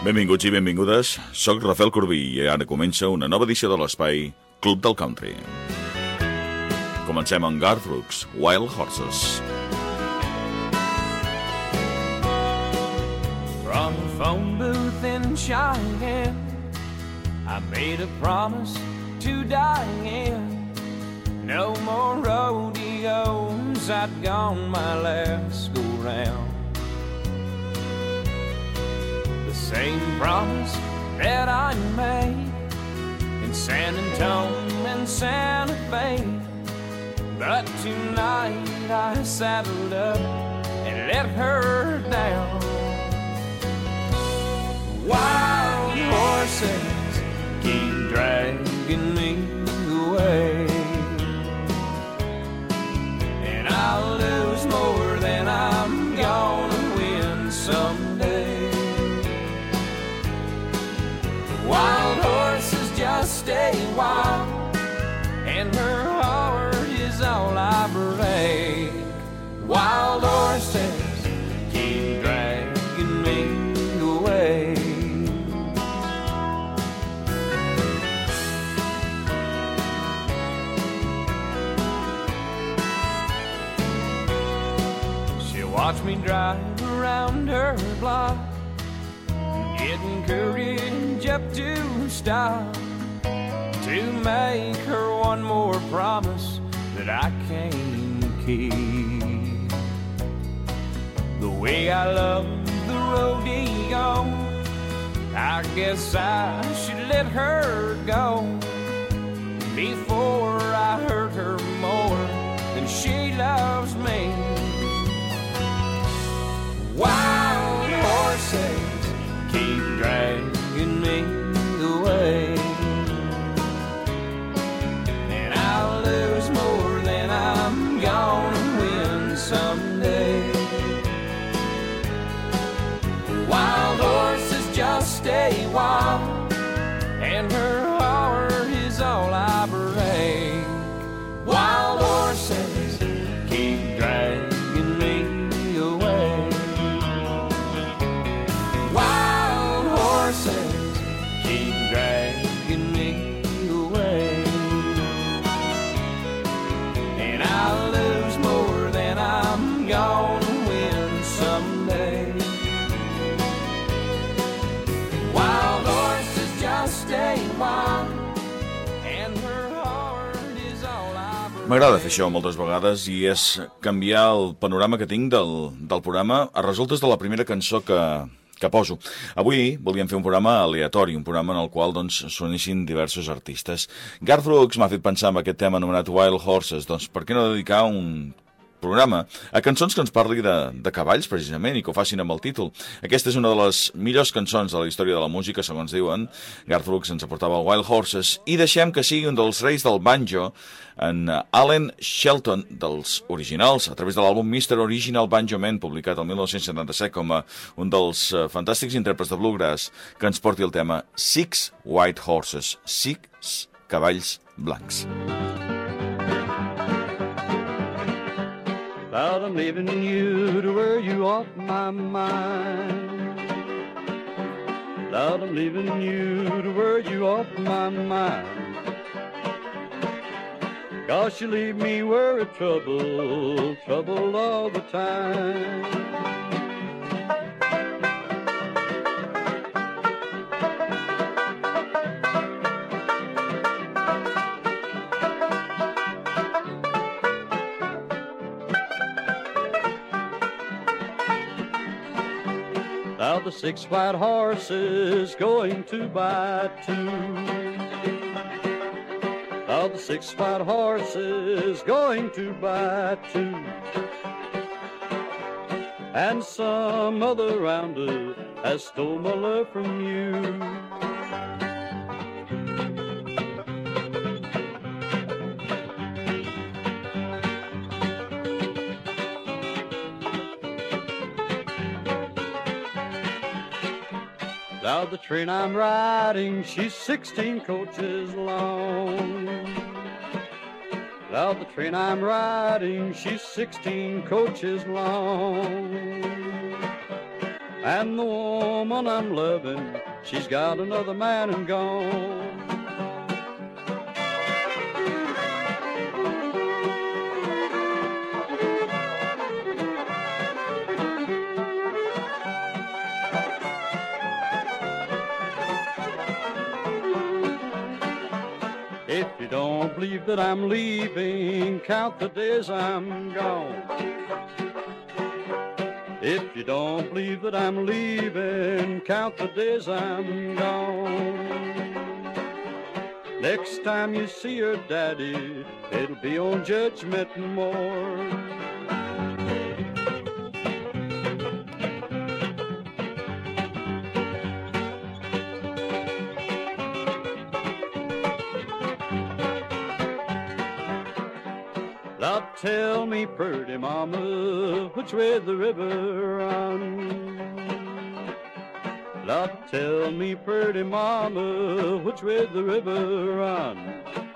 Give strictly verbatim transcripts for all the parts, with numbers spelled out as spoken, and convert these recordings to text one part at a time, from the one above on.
Benvinguts i benvingudes, soc Rafael Corbí i ara comença una nova edició de l'espai Club del Country. Comencem amb Garth Brooks, Wild Horses. From the phone booth in Cheyenne, I made a promise to Diane. No more rodeos, I'd gone my last go-round. The same promise that I made in San Antonio and Santa Fe. But tonight I saddled up and let her down. Wild horses keep dragging me away, and I'll lose more than I'm gonna win someday. Wild horses just stay wild, and her heart is all I break. Wild horses keep dragging me away. She'll watch me drive around her block, getting courage up to stop, to make her one more promise that I can't keep. The way I love the rodeo, I guess I should let her go before I hurt her more than she loves me. Wild horses keep dragging me away, and I'll lose more than I'm gonna win someday. Wild horses just stay wild, and her heart is all I break. Wild horses keep dragging me away. Wild horses keep dragging me away, and I'll lose more than I'm gonna win someday. Wild horses just stay wild, and her heart is all I break. M'agrada fer això moltes vegades i és canviar el panorama que tinc del, del programa a resultes de la primera cançó que, que poso. Avui volíem fer un programa aleatori, un programa en el qual doncs, sonessin diversos artistes. Garth Brooks m'ha fet pensar en aquest tema anomenat Wild Horses, doncs per què no dedicar un programa a cançons que ens parli de, de cavalls, precisament, i que ho facin amb el títol. Aquesta és una de les millors cançons de la història de la música, segons diuen. Garth Brooks ens aportava Wild Horses, i deixem que sigui un dels reis del banjo, en Allen Shelton, dels originals, a través de l'àlbum mister Original Banjo Man, publicat el mil nou-cents setanta-set com a un dels uh, fantàstics intèrprets de bluegrass, que ens porti el tema Six White Horses, Six cavalls blancs. Out I'm leaving you to where you off my mind. Out I'm leaving you to where you off my mind. Cause you leave me worried, trouble, trouble all the time. Now the six white horses going two by two. Now the six white horses going two by two. And some other rounder has stole my love from you. Now the train I'm riding, she's sixteen coaches long. Now the train I'm riding, she's sixteen coaches long. And the woman I'm loving, she's got another man and gone. If you don't believe that I'm leaving, count the days I'm gone. If you don't believe that I'm leaving, count the days I'm gone. Next time you see your daddy, it'll be on Judgment Morn. Now tell me, pretty mama, which way the river runs? Now tell me, pretty mama, which way the river runs?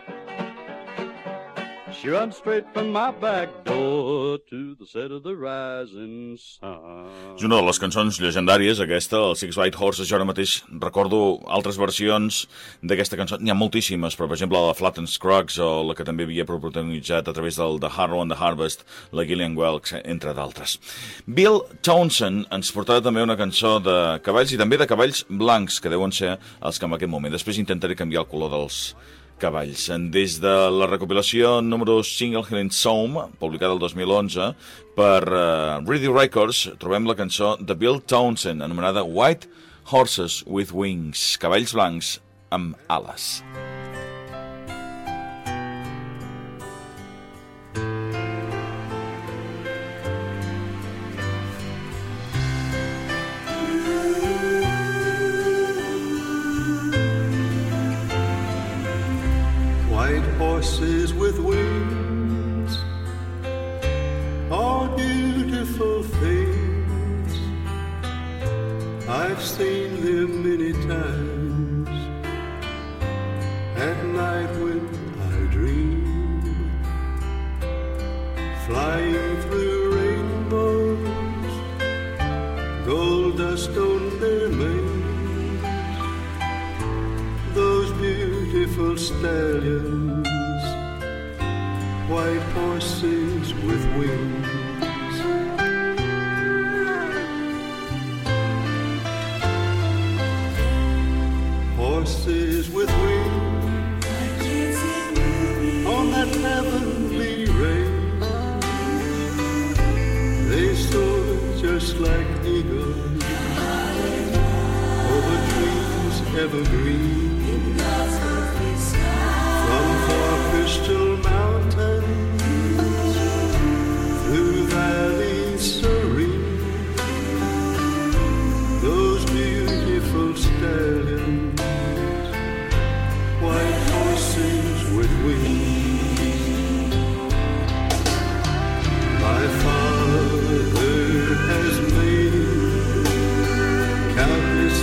She runs straight from my back door to the set of the rising sun. És una de les cançons llegendàries, aquesta, el Six White Horses. Jo ara mateix recordo altres versions d'aquesta cançó. N'hi ha moltíssimes, però per exemple la de Flat and Scruggs, o la que també havia protagonitzat a través del The Harrow and the Harvest, la Gillian Welch, entre d'altres. Bill Townsend ens portarà també una cançó de cavalls i també de cavalls blancs, que deuen ser els que en aquest moment. Després intentaré canviar el color dels cavalls. Des de la recopilació número Single Hill and Somme, publicada el dos mil onze, per uh, Reedy Records, trobem la cançó de Bill Townsend, anomenada White Horses with Wings, cavalls blancs amb ales. Horses with wings are beautiful things. I've seen them many times at night when I dream, flying through rainbows, gold dust on their manes. Those beautiful stallions, white horses with wings. Horses with wings on that heavenly range, they soar just like eagles over trees evergreen. From far crystal mountains through valleys serene, those beautiful stallions, white horses with wings. My Father has made countless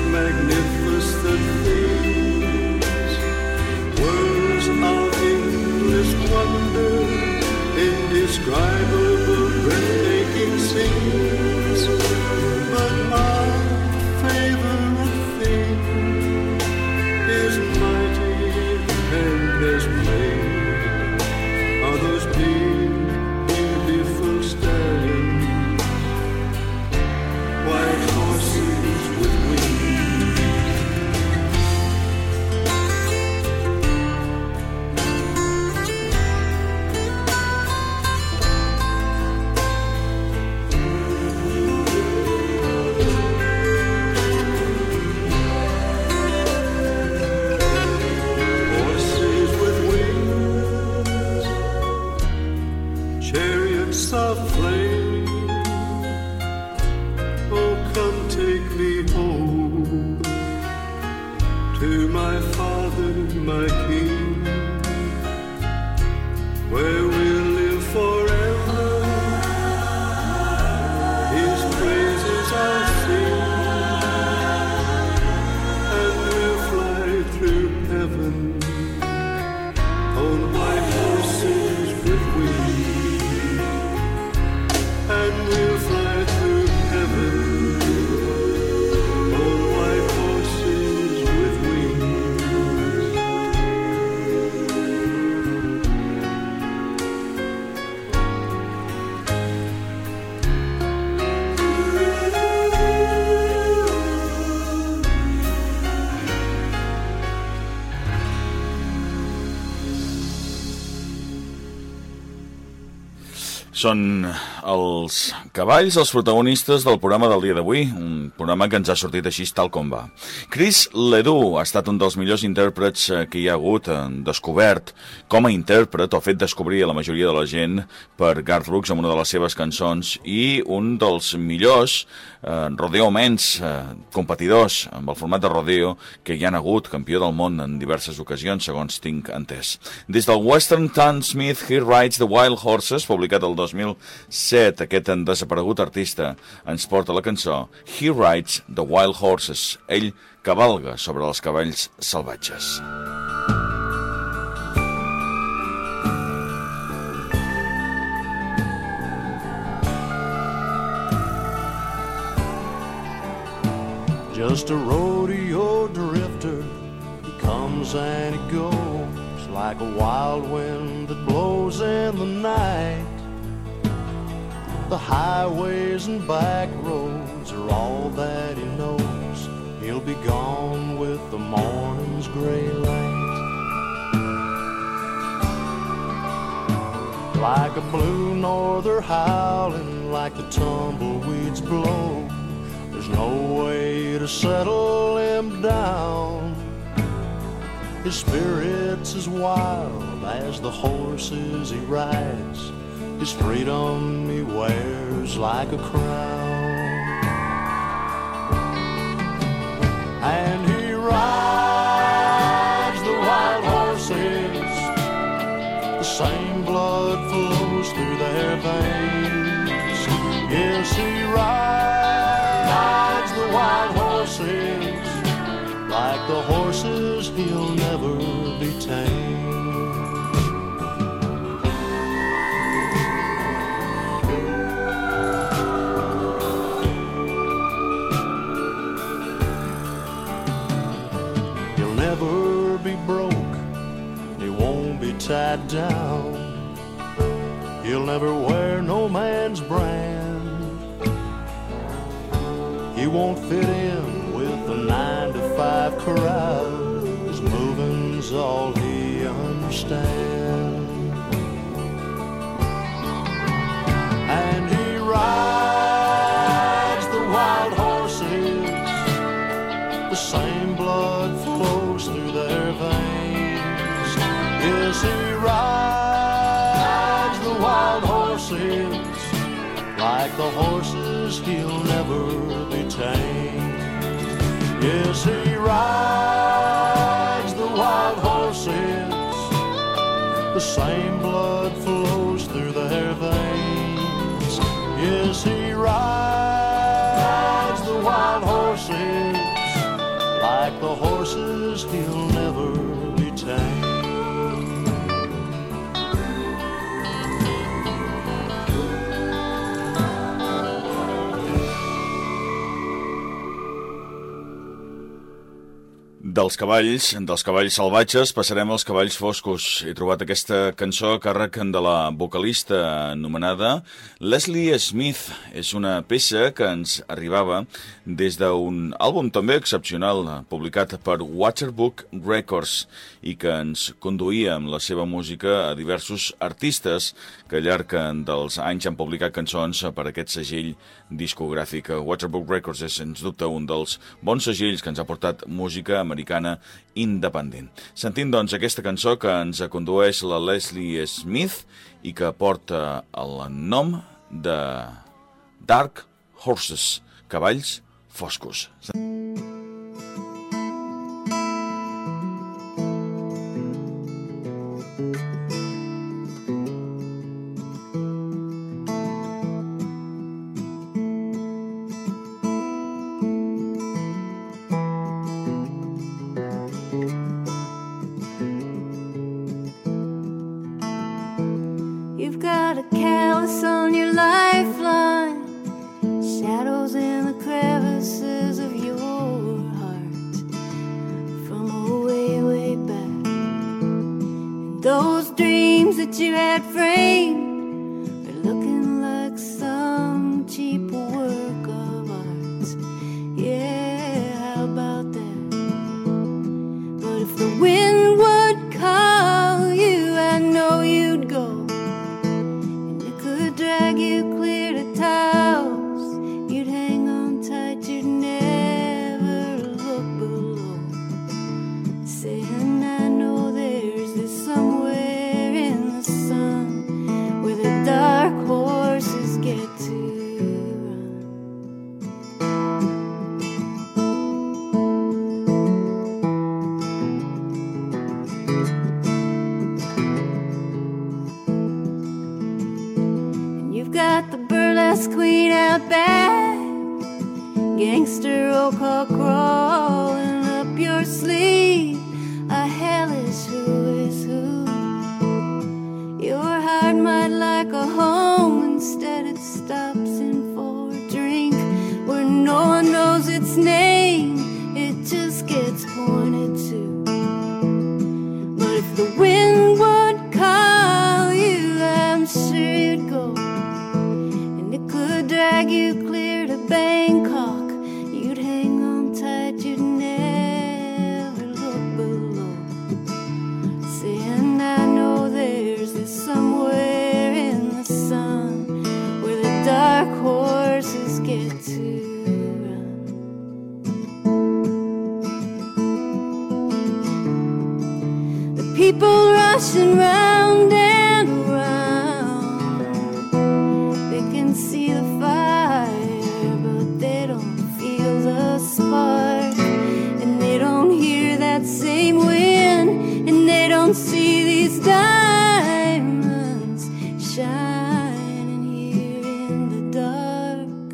magnificent things, worlds of endless Són els cavalls els protagonistes del programa del dia d'avui, un programa que ens ha sortit així tal com va. Chris Ledoux ha estat un dels millors intèrprets que hi ha hagut descobert com a intèrpret, o fet descobrir a la majoria de la gent per Garth Brooks amb una de les seves cançons, i un dels millors eh, rodeomens, eh, competidors amb el format de rodeo que hi han hagut, campió del món en diverses ocasions, segons tinc entès. Des del Western Tom Smith, He Rides the Wild Horses, publicat el dos mil set, aquest desaparegut artista ens porta la cançó He Rides the Wild Horses. Ell cavalga sobre els cavalls salvatges. Just a rodeo drifter, he comes and he goes like a wild wind that blows in the night. The highways and back roads are all that he knows. He'll be gone with the morning's gray light. Like a blue norther howling, like the tumbleweeds blow, there's no way to settle him down. His spirit's as wild as the horses he rides. His freedom he wears like a crown. And he rides the wild horses. The same blood flows through their veins. Yes, he rides the wild horses. Like the horses, he'll never be tamed. Never be broke, he won't be tied down. He'll never wear no man's brand. He won't fit in with the nine to five crowd. His moving's all he understands. And he rides the wild horses. The same blood flows through their veins. Yes, he rides the wild horses. Like the horses, he'll never be tamed. Yes, he rides the wild horses. The same blood flows through their veins. Yes, he rides the wild horses. Like the horses, he'll never be tamed. Dels cavalls, dels cavalls salvatges, passarem als cavalls foscos. He trobat aquesta cançó a càrrec de la vocalista anomenada Leslie Smith. És una peça que ens arribava des d'un àlbum també excepcional, publicat per Waterbook Records, i que ens conduïa amb la seva música a diversos artistes que al llarg dels anys han publicat cançons per aquest segell discogràfic. Waterbook Records és, sens dubte, un dels bons segells que ens ha portat música americana independent. Sentim, doncs, aquesta cançó que ens condueix la Leslie Smith i que porta el nom de Dark Horses, cavalls foscos. You've got a callus on your lifeline, shadows in the crevices of your heart, from way, way back. And those dreams that you had framed are looking like some cheap work of art. Yeah, how about that? But if the wind would call you, I know you'd go. gangster roll call crawling up your sleeve, a hellish who is who. Your heart might like a home, instead it stops in for a drink where no one knows its name, it just gets pointed to. But if the wind would call you, I'm sure you'd go, and it could drag you clear to Bangkok. You'd hang on tight, you'd never look below, saying I know there's this somewhere in the sun where the dark horses get to run. The people rushing round and round, they can see the fire, but they don't feel the spark, and they don't hear that same wind, and they don't see these diamonds shining here in the dark.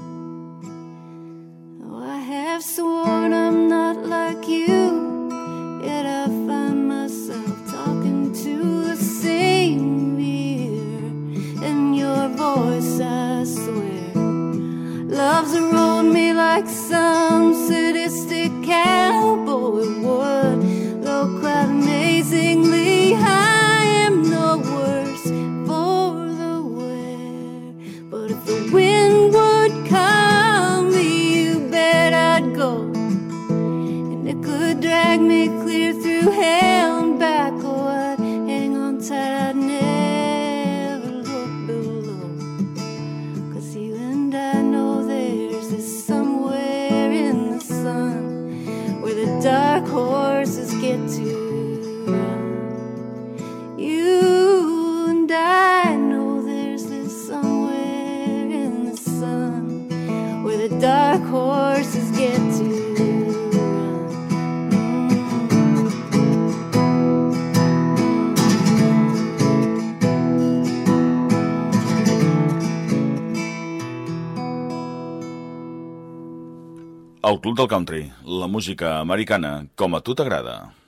Oh, I have sworn I'm not like you, yet I find myself talking to the same ear, and your voice, I swear, loves to roll me like some sadistic cowboy would, though quite amazingly I am no worse for the wear. But if the wind would call me, you bet I'd go, and it could drag me clear through hell and back. Oh, I'd hang on tight, I'd never look below, 'cause you and I know there's this somewhere in the sun where the dark horses get to run. You and I know there's this somewhere in the sun where the dark horses get to run. El Club del Country, la música americana com a tu t'agrada.